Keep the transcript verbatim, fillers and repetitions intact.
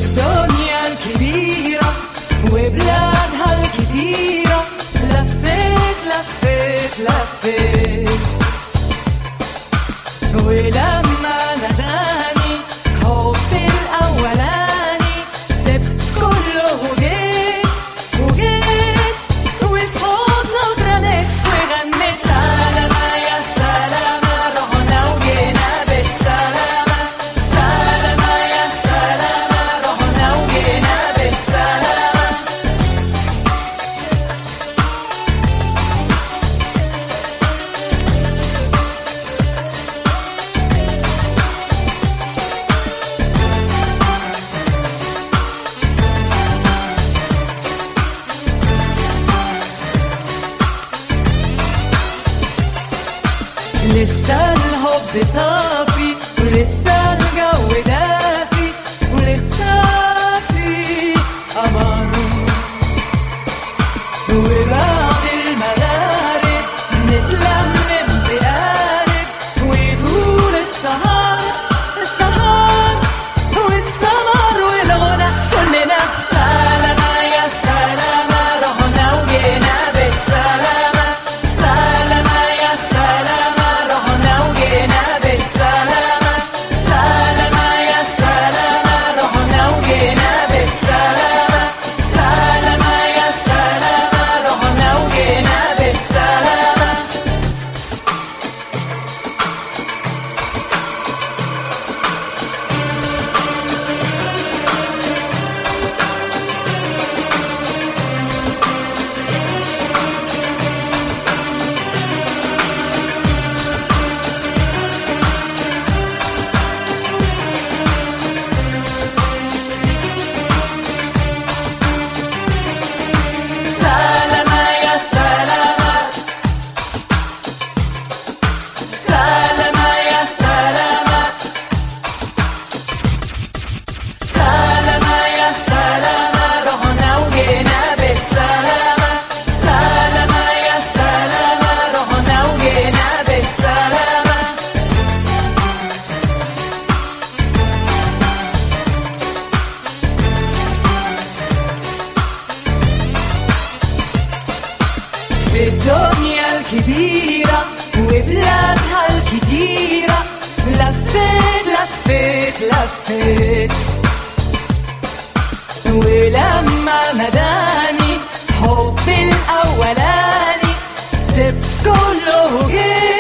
الدنيا الكبيرة وبلادها الكتيرة، لفيت لفيت لفيت ولما ناداني حبي الأولاني سبت كله وجيت وجيت وفي حضنه اترميت وغنيت سلامة يا سلامة رحنا وجينا بالسلامة، سلامة يا سلامة رحنا وجينا بالسلامة. لسه الحب صافي ولسه الجو دافي ولسه في قمر، وبعد المغارب نتلملم بقارب ويطول السهر السهر والسمر والغنى كلنا سلامة يا سلامة رحنا وجينا بالسلامة، سلامة يا سلامة رحنا وجينا بالسلامة، سلامة يا سلامة رحنا وجينا بالسلامة، سلامة يا سلامة رحنا وجينا بالسلامة. سلامة يا سلامة، سلامة يا سلامة، سلامة يا سلامة رحنا وجينا بالسلامة، سلامة يا سلامة رحنا وجينا بالسلامة. في الدنيا الكبيرة وبلادها الكتيرة لفيت لفيت لفيت ولما ناداني حبي الأولاني سبت كله وجيت